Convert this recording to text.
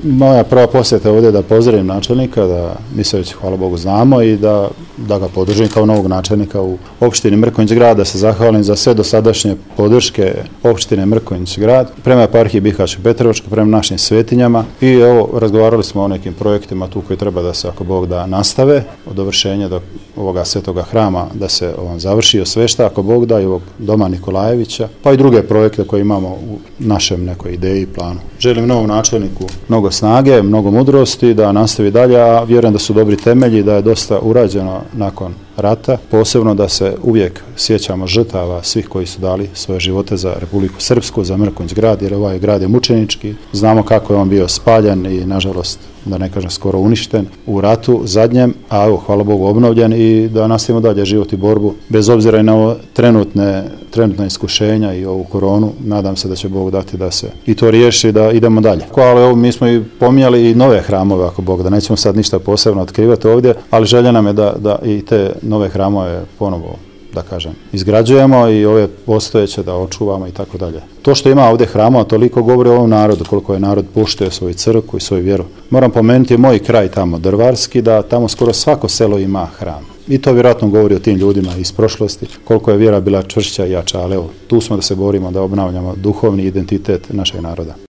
Moja prva posjeta ovdje da pozdravim načelnika, da mi se već, hvala Bogu, znamo i da ga podržim kao novog načelnika u opštini Mrkonjić grad, da se zahvalim za sve dosadašnje podrške opštine Mrkonjić grad, prema eparhiji Bihaćko Petrovačka, prema našim svetinjama i evo, razgovarali smo o nekim projektima tu koji treba da se, ako Bog da, nastave od dovršenja do ovoga svetoga hrama, da se on završi, osvešta, ako Bog da, i ovog doma Nikolajevića, pa i druge projekte koje imamo u našem nekoj ideji i planu. Želim novom načelniku mnogo snage, mnogo mudrosti, da nastavi dalje, a vjerujem da su dobri temelji, da je dosta urađeno nakon rata, posebno da se uvijek sjećamo žrtava svih koji su dali svoje živote za Republiku Srpsku, za Mrkonjić grad, jer ovaj grad je mučenički. Znamo kako je on bio spaljan i, nažalost, da ne kažem skoro uništen u ratu zadnjem, a evo, hvala Bogu, obnovljen i da nastavimo dalje život i borbu, bez obzira i na ovo trenutna iskušenja i ovu koronu. Nadam se da će Bog dati da se i to riješi, da idemo dalje. Ali evo, mi smo i pominjali i nove hramove, ako Bog da, nećemo sad ništa posebno otkrivati ovdje, ali želja nam je da i te nove hramove ponovo, da kažem, izgrađujemo i ove postojeće da očuvamo i tako dalje. To što ima ovdje hramova toliko govori o ovom narodu, koliko je narod poštuje svoju crkvu i svoju vjeru. Moram pomenuti moj kraj tamo, Drvarski, da tamo skoro svako selo ima hram. I to vjerojatno govori o tim ljudima iz prošlosti, koliko je vjera bila čvršća i jača, ali evo, tu smo da se borimo, da obnavljamo duhovni identitet našeg naroda.